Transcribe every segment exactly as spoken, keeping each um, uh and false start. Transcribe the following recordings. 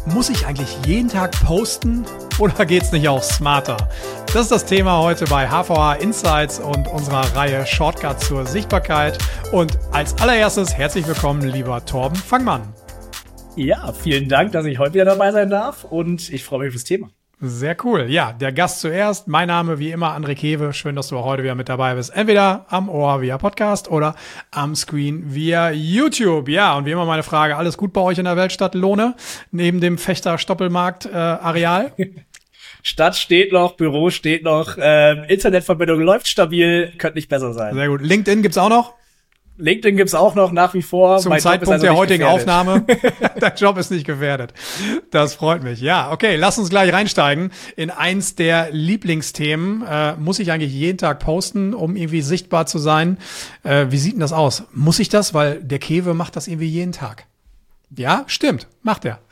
Muss ich eigentlich jeden Tag posten oder geht's nicht auch smarter? Das ist das Thema heute bei H V H Insights und unserer Reihe Shortcut zur Sichtbarkeit. Und als allererstes herzlich willkommen, lieber Torben Fangmann. Ja, vielen Dank, dass ich heute wieder dabei sein darf und ich freue mich auf das Thema. Sehr cool. Ja, der Gast zuerst. Mein Name wie immer André Kewe. Schön, dass du auch heute wieder mit dabei bist. Entweder am Ohr via Podcast oder am Screen via YouTube. Ja, und wie immer meine Frage, alles gut bei euch in der Weltstadt Lohne? Neben dem Fechter-Stoppelmarkt-Areal? äh, Stadt steht noch, Büro steht noch, äh, Internetverbindung läuft stabil, könnte nicht besser sein. Sehr gut. LinkedIn gibt's auch noch? LinkedIn gibt's auch noch nach wie vor. Zum mein Zeitpunkt also der heutigen gefährdet. Aufnahme. Dein Job ist nicht gefährdet. Das freut mich. Ja, okay, lass uns gleich reinsteigen in eins der Lieblingsthemen. Äh, muss ich eigentlich jeden Tag posten, um irgendwie sichtbar zu sein? Äh, wie sieht denn das aus? Muss ich das? Weil der Kewe macht das irgendwie jeden Tag. Ja, stimmt. Macht er.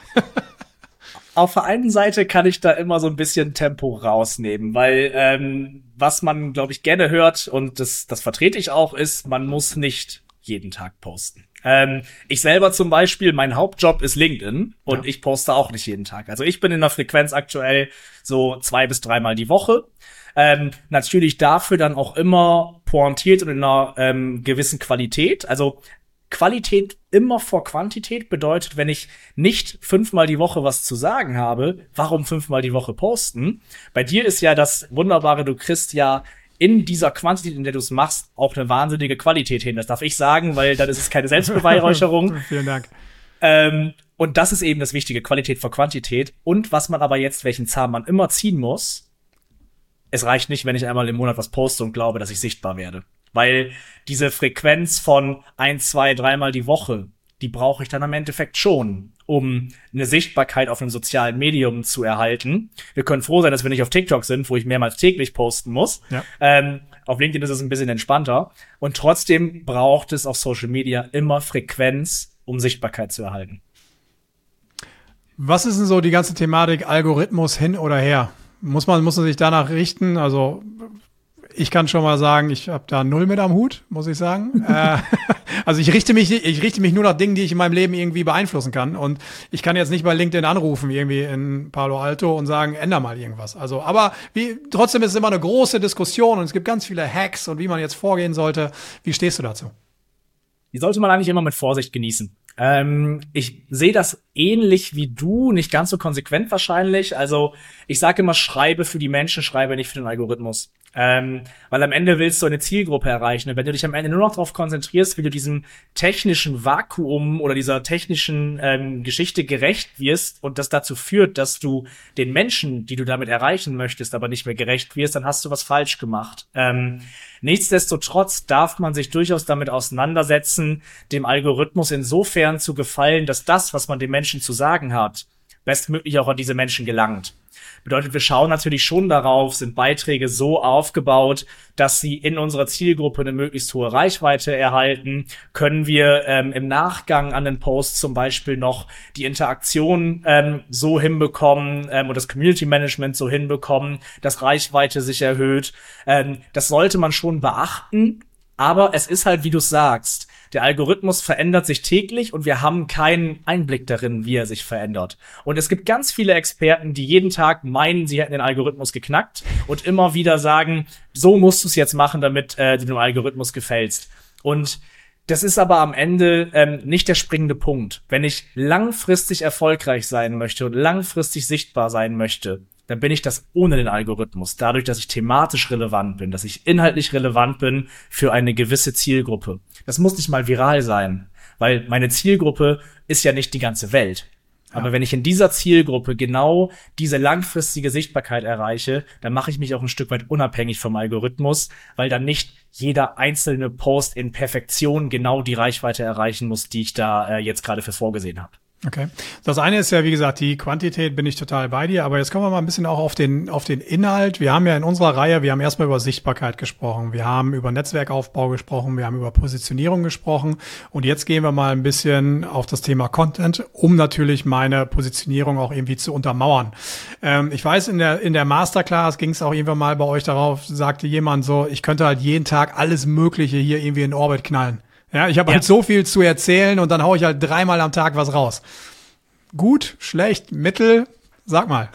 Auf der einen Seite kann ich da immer so ein bisschen Tempo rausnehmen, weil ähm, was man, glaube ich, gerne hört, und das, das vertrete ich auch, ist, man muss nicht jeden Tag posten. Ähm, ich selber zum Beispiel, mein Hauptjob ist LinkedIn und ja. ich poste auch nicht jeden Tag. Also ich bin in der Frequenz aktuell so zwei bis dreimal die Woche. Ähm, natürlich dafür dann auch immer pointiert und in einer ähm, gewissen Qualität. Also Qualität immer vor Quantität bedeutet, wenn ich nicht fünfmal die Woche was zu sagen habe, warum fünfmal die Woche posten? Bei dir ist ja das Wunderbare, du kriegst ja in dieser Quantität, in der du es machst, auch eine wahnsinnige Qualität hin. Das darf ich sagen, weil dann ist es keine Selbstbeweihräucherung. Vielen Dank. Ähm, und das ist eben das Wichtige, Qualität vor Quantität. Und was man aber jetzt, welchen Zahn man immer ziehen muss, es reicht nicht, wenn ich einmal im Monat was poste und glaube, dass ich sichtbar werde. Weil diese Frequenz von ein, zwei, dreimal die Woche, die brauche ich dann im Endeffekt schon, um eine Sichtbarkeit auf einem sozialen Medium zu erhalten. Wir können froh sein, dass wir nicht auf TikTok sind, wo ich mehrmals täglich posten muss. Ja. Ähm, auf LinkedIn ist es ein bisschen entspannter. Und trotzdem braucht es auf Social Media immer Frequenz, um Sichtbarkeit zu erhalten. Was ist denn so die ganze Thematik Algorithmus hin oder her? Muss man, muss man sich danach richten? Also ich kann schon mal sagen, ich habe da null mit am Hut, muss ich sagen. äh, also ich richte mich, ich richte mich nur nach Dingen, die ich in meinem Leben irgendwie beeinflussen kann. Und ich kann jetzt nicht bei LinkedIn anrufen, irgendwie in Palo Alto und sagen, änder mal irgendwas. Also, aber wie, trotzdem ist es immer eine große Diskussion und es gibt ganz viele Hacks und wie man jetzt vorgehen sollte. Wie stehst du dazu? Die sollte man eigentlich immer mit Vorsicht genießen. Ähm, ich sehe das ähnlich wie du, nicht ganz so konsequent wahrscheinlich. Also ich sage immer, schreibe für die Menschen, schreibe nicht für den Algorithmus. Ähm, weil am Ende willst du eine Zielgruppe erreichen. Und wenn du dich am Ende nur noch darauf konzentrierst, wie du diesem technischen Vakuum oder dieser technischen ähm, Geschichte gerecht wirst und das dazu führt, dass du den Menschen, die du damit erreichen möchtest, aber nicht mehr gerecht wirst, dann hast du was falsch gemacht. Ähm, nichtsdestotrotz darf man sich durchaus damit auseinandersetzen, dem Algorithmus insofern zu gefallen, dass das, was man den Menschen zu sagen hat, bestmöglich auch an diese Menschen gelangt. Bedeutet, wir schauen natürlich schon darauf, sind Beiträge so aufgebaut, dass sie in unserer Zielgruppe eine möglichst hohe Reichweite erhalten. Können wir ähm, im Nachgang an den Post zum Beispiel noch die Interaktion ähm, so hinbekommen ähm, und das Community Management so hinbekommen, dass Reichweite sich erhöht. Ähm, das sollte man schon beachten, aber es ist halt, wie du sagst, der Algorithmus verändert sich täglich und wir haben keinen Einblick darin, wie er sich verändert. Und es gibt ganz viele Experten, die jeden Tag meinen, sie hätten den Algorithmus geknackt und immer wieder sagen, so musst du es jetzt machen, damit äh, du dem Algorithmus gefällst. Und das ist aber am Ende ähm, nicht der springende Punkt. Wenn ich langfristig erfolgreich sein möchte und langfristig sichtbar sein möchte, dann bin ich das ohne den Algorithmus. Dadurch, dass ich thematisch relevant bin, dass ich inhaltlich relevant bin für eine gewisse Zielgruppe. Das muss nicht mal viral sein, weil meine Zielgruppe ist ja nicht die ganze Welt. Ja. Aber wenn ich in dieser Zielgruppe genau diese langfristige Sichtbarkeit erreiche, dann mache ich mich auch ein Stück weit unabhängig vom Algorithmus, weil dann nicht jeder einzelne Post in Perfektion genau die Reichweite erreichen muss, die ich da äh, jetzt gerade für vorgesehen habe. Okay. Das eine ist ja, wie gesagt, die Quantität, bin ich total bei dir, aber jetzt kommen wir mal ein bisschen auch auf den, auf den Inhalt. Wir haben ja in unserer Reihe, wir haben erstmal über Sichtbarkeit gesprochen, wir haben über Netzwerkaufbau gesprochen, wir haben über Positionierung gesprochen und jetzt gehen wir mal ein bisschen auf das Thema Content, um natürlich meine Positionierung auch irgendwie zu untermauern. Ähm, ich weiß, in der, in der Masterclass ging es auch irgendwann mal bei euch darauf, sagte jemand so, ich könnte halt jeden Tag alles Mögliche hier irgendwie in Orbit knallen. Ja, ich habe ja. halt so viel zu erzählen und dann hau ich halt dreimal am Tag was raus. gut, schlecht, mittel? Sag mal.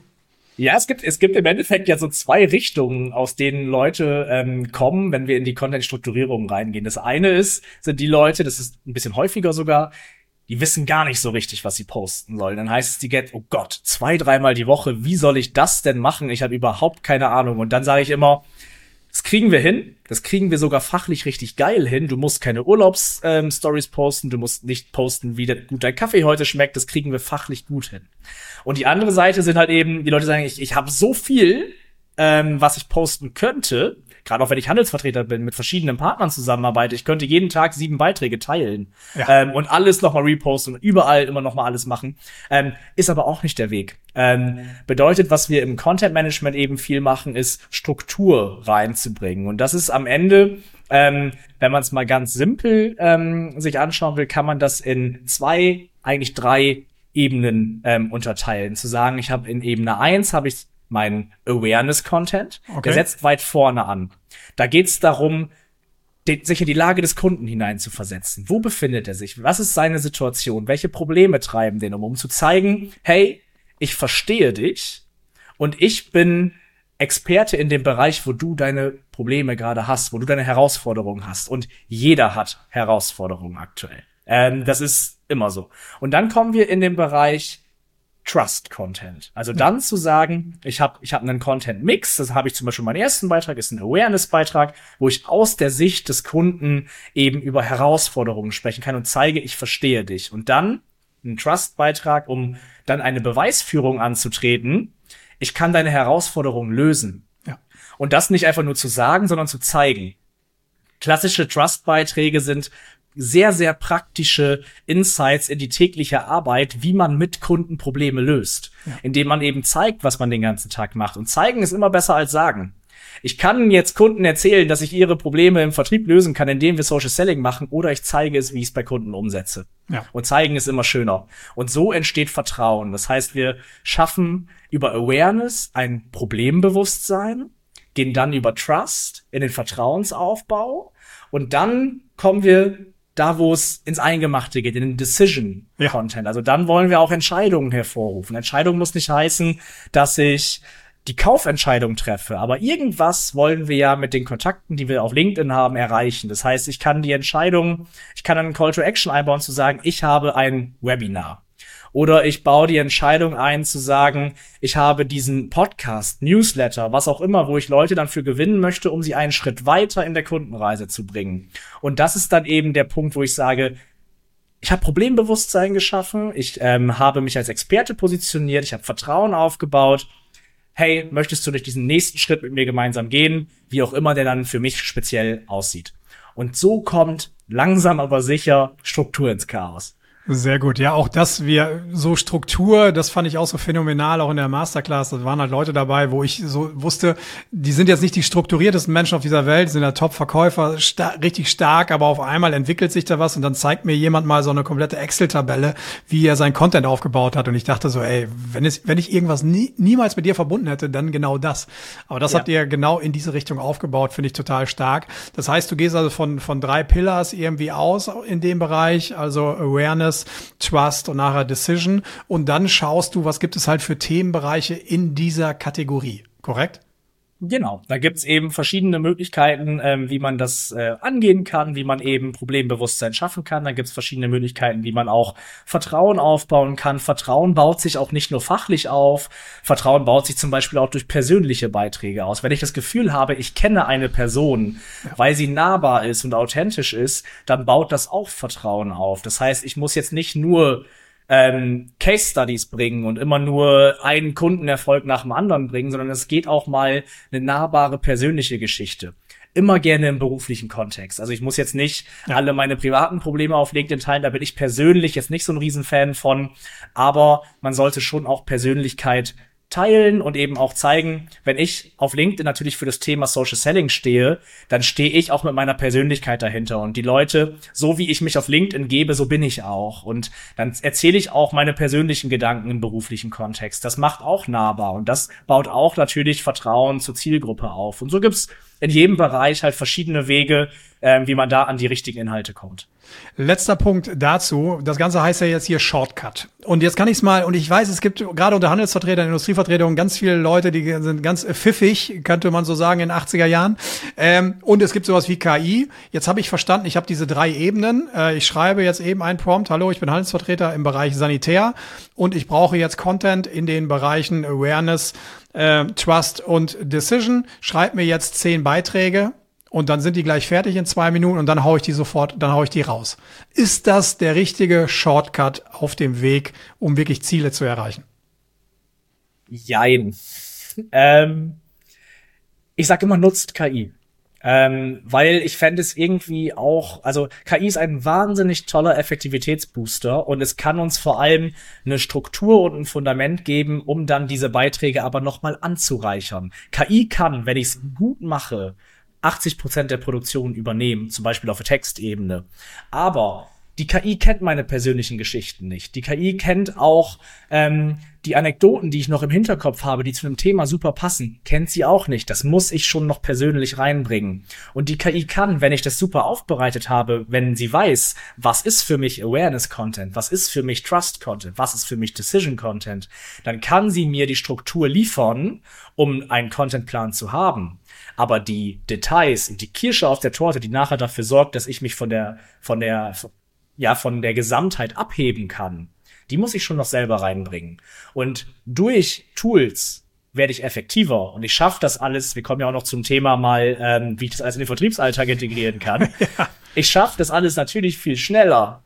Ja, es gibt, es gibt im Endeffekt ja so zwei Richtungen, aus denen Leute ähm, kommen, wenn wir in die Content-Strukturierung reingehen. Das eine ist, sind die Leute, das ist ein bisschen häufiger sogar, die wissen gar nicht so richtig, was sie posten sollen. Dann heißt es, die get, oh Gott, zwei, dreimal die Woche, wie soll ich das denn machen? Ich habe überhaupt keine Ahnung. Und dann sage ich immer, das kriegen wir hin. Das kriegen wir sogar fachlich richtig geil hin. Du musst keine Urlaubs-Stories ähm, posten. Du musst nicht posten, wie gut dein Kaffee heute schmeckt. Das kriegen wir fachlich gut hin. Und die andere Seite sind halt eben, die Leute sagen, ich, ich habe so viel, ähm, was ich posten könnte. Gerade auch wenn ich Handelsvertreter bin, mit verschiedenen Partnern zusammenarbeite. Ich könnte jeden Tag sieben Beiträge teilen. Ja. Ähm, und alles nochmal reposten und überall immer nochmal alles machen. Ähm, ist aber auch nicht der Weg. Ähm, bedeutet, was wir im Content Management eben viel machen, ist Struktur reinzubringen. Und das ist am Ende, ähm, wenn man es mal ganz simpel ähm, sich anschauen will, kann man das in zwei, eigentlich drei Ebenen ähm, unterteilen. Zu sagen, ich habe in Ebene eins habe ich mein Awareness-Content, okay. Der setzt weit vorne an. Da geht es darum, den, sich in die Lage des Kunden hineinzuversetzen. Wo befindet er sich? Was ist seine Situation? Welche Probleme treiben den um? Um zu zeigen, hey, ich verstehe dich und ich bin Experte in dem Bereich, wo du deine Probleme gerade hast, wo du deine Herausforderungen hast. Und jeder hat Herausforderungen aktuell. Ähm, das ist immer so. Und dann kommen wir in den Bereich Trust-Content. Also dann zu sagen, ich habe ich hab einen Content-Mix, das habe ich zum Beispiel meinen ersten Beitrag, ist ein Awareness-Beitrag, wo ich aus der Sicht des Kunden eben über Herausforderungen sprechen kann und zeige, ich verstehe dich. Und dann ein Trust-Beitrag, um dann eine Beweisführung anzutreten, ich kann deine Herausforderungen lösen. Ja. Und das nicht einfach nur zu sagen, sondern zu zeigen. Klassische Trust-Beiträge sind sehr, sehr praktische Insights in die tägliche Arbeit, wie man mit Kunden Probleme löst. Ja. Indem man eben zeigt, was man den ganzen Tag macht. Und zeigen ist immer besser als sagen. Ich kann jetzt Kunden erzählen, dass ich ihre Probleme im Vertrieb lösen kann, indem wir Social Selling machen, oder ich zeige es, wie ich es bei Kunden umsetze. Ja. Und zeigen ist immer schöner. Und so entsteht Vertrauen. Das heißt, wir schaffen über Awareness ein Problembewusstsein, gehen dann über Trust in den Vertrauensaufbau und dann kommen wir da, wo es ins Eingemachte geht, in den Decision-Content. Ja. Also dann wollen wir auch Entscheidungen hervorrufen. Entscheidung muss nicht heißen, dass ich die Kaufentscheidung treffe, aber irgendwas wollen wir ja mit den Kontakten, die wir auf LinkedIn haben, erreichen. Das heißt, ich kann die Entscheidung, ich kann einen Call to Action einbauen, zu sagen, ich habe ein Webinar. Oder ich baue die Entscheidung ein, zu sagen, ich habe diesen Podcast, Newsletter, was auch immer, wo ich Leute dann für gewinnen möchte, um sie einen Schritt weiter in der Kundenreise zu bringen. Und das ist dann eben der Punkt, wo ich sage, ich habe Problembewusstsein geschaffen, ich ähm, habe mich als Experte positioniert, ich habe Vertrauen aufgebaut. Hey, möchtest du nicht diesen nächsten Schritt mit mir gemeinsam gehen, wie auch immer der dann für mich speziell aussieht. Und so kommt langsam aber sicher Struktur ins Chaos. Sehr gut. Ja, auch das, wir, so Struktur, das fand ich auch so phänomenal, auch in der Masterclass. Da waren halt Leute dabei, wo ich so wusste, die sind jetzt nicht die strukturiertesten Menschen auf dieser Welt, sind ja Top-Verkäufer, sta- richtig stark, aber auf einmal entwickelt sich da was und dann zeigt mir jemand mal so eine komplette Excel-Tabelle, wie er sein Content aufgebaut hat. Und ich dachte so, ey, wenn es, wenn ich irgendwas nie, niemals mit dir verbunden hätte, dann genau das. Aber das ja. habt ihr genau in diese Richtung aufgebaut, finde ich total stark. Das heißt, du gehst also von, von drei Pillars irgendwie aus in dem Bereich, also Awareness, Trust und nachher Decision. Und dann schaust du, was gibt es halt für Themenbereiche in dieser Kategorie. Korrekt? Genau, da gibt's eben verschiedene Möglichkeiten, ähm, wie man das äh, angehen kann, wie man eben Problembewusstsein schaffen kann. Da gibt's verschiedene Möglichkeiten, wie man auch Vertrauen aufbauen kann. Vertrauen baut sich auch nicht nur fachlich auf. Vertrauen baut sich zum Beispiel auch durch persönliche Beiträge aus. Wenn ich das Gefühl habe, ich kenne eine Person, ja. weil sie nahbar ist und authentisch ist, dann baut das auch Vertrauen auf. Das heißt, ich muss jetzt nicht nur Ähm, Case Studies bringen und immer nur einen Kundenerfolg nach dem anderen bringen, sondern es geht auch mal eine nahbare persönliche Geschichte. Immer gerne im beruflichen Kontext. Also ich muss jetzt nicht ja. alle meine privaten Probleme auf LinkedIn teilen, da bin ich persönlich jetzt nicht so ein Riesenfan von, aber man sollte schon auch Persönlichkeit teilen und eben auch zeigen, wenn ich auf LinkedIn natürlich für das Thema Social Selling stehe, dann stehe ich auch mit meiner Persönlichkeit dahinter und die Leute, so wie ich mich auf LinkedIn gebe, so bin ich auch und dann erzähle ich auch meine persönlichen Gedanken im beruflichen Kontext. Das macht auch nahbar und das baut auch natürlich Vertrauen zur Zielgruppe auf und so gibt's in jedem Bereich halt verschiedene Wege, ähm, wie man da an die richtigen Inhalte kommt. Letzter Punkt dazu. Das Ganze heißt ja jetzt hier Shortcut. Und jetzt kann ich es mal, und ich weiß, es gibt gerade unter Handelsvertretern, Industrievertretungen ganz viele Leute, die sind ganz pfiffig, könnte man so sagen, in den achtziger Jahren. Ähm, und es gibt sowas wie K I. Jetzt habe ich verstanden, ich habe diese drei Ebenen. Äh, ich schreibe jetzt eben einen Prompt. Hallo, ich bin Handelsvertreter im Bereich Sanitär und ich brauche jetzt Content in den Bereichen Awareness, äh, Trust und Decision. Schreib mir jetzt zehn Beiträge. Und dann sind die gleich fertig in zwei Minuten und dann hau ich die sofort, dann hau ich die raus. Ist das der richtige Shortcut auf dem Weg, um wirklich Ziele zu erreichen? Jein. Ähm, ich sag immer, nutzt K I. Ähm, weil ich fände es irgendwie auch, also K I ist ein wahnsinnig toller Effektivitätsbooster und es kann uns vor allem eine Struktur und ein Fundament geben, um dann diese Beiträge aber nochmal anzureichern. K I kann, wenn ich es gut mache, achtzig Prozent der Produktion übernehmen, zum Beispiel auf der Textebene. Aber die K I kennt meine persönlichen Geschichten nicht. Die K I kennt auch ähm, die Anekdoten, die ich noch im Hinterkopf habe, die zu einem Thema super passen, kennt sie auch nicht. Das muss ich schon noch persönlich reinbringen. Und die K I kann, wenn ich das super aufbereitet habe, wenn sie weiß, was ist für mich Awareness-Content, was ist für mich Trust-Content, was ist für mich Decision-Content, dann kann sie mir die Struktur liefern, um einen Contentplan zu haben. Aber die Details und die Kirsche auf der Torte, die nachher dafür sorgt, dass ich mich von der, von der, ja, von der Gesamtheit abheben kann, die muss ich schon noch selber reinbringen. Und durch Tools werde ich effektiver und ich schaffe das alles. Wir kommen ja auch noch zum Thema mal, ähm, wie ich das alles in den Vertriebsalltag integrieren kann. Ja. Ich schaffe das alles natürlich viel schneller.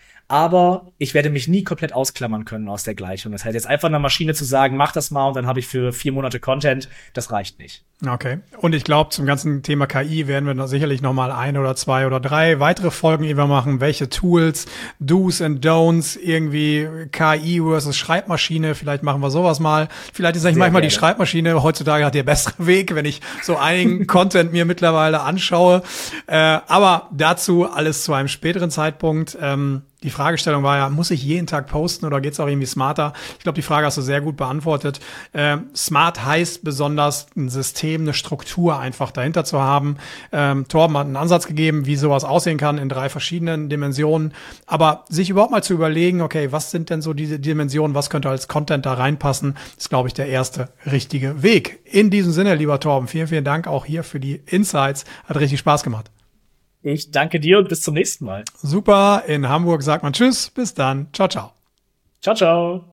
Aber ich werde mich nie komplett ausklammern können aus der Gleichung. Das heißt, jetzt einfach einer Maschine zu sagen, mach das mal und dann habe ich für vier Monate Content, das reicht nicht. Okay. Und ich glaube, zum ganzen Thema K I werden wir noch sicherlich noch mal ein oder zwei oder drei weitere Folgen über machen. Welche Tools, Do's and Don'ts, irgendwie K I versus Schreibmaschine. Vielleicht machen wir sowas mal. Vielleicht ist eigentlich manchmal gerne die Schreibmaschine heutzutage der bessere Weg, wenn ich so einigen Content mir mittlerweile anschaue. Äh, aber dazu alles zu einem späteren Zeitpunkt. Ähm, Die Fragestellung war ja, muss ich jeden Tag posten oder geht's auch irgendwie smarter? Ich glaube, die Frage hast du sehr gut beantwortet. Ähm, smart heißt besonders ein System, eine Struktur einfach dahinter zu haben. Ähm, Torben hat einen Ansatz gegeben, wie sowas aussehen kann in drei verschiedenen Dimensionen. Aber sich überhaupt mal zu überlegen, okay, was sind denn so diese Dimensionen, was könnte als Content da reinpassen, ist, glaube ich, der erste richtige Weg. In diesem Sinne, lieber Torben, vielen, vielen Dank auch hier für die Insights. Hat richtig Spaß gemacht. Ich danke dir und bis zum nächsten Mal. Super, in Hamburg sagt man Tschüss, bis dann, ciao, ciao. Ciao, ciao.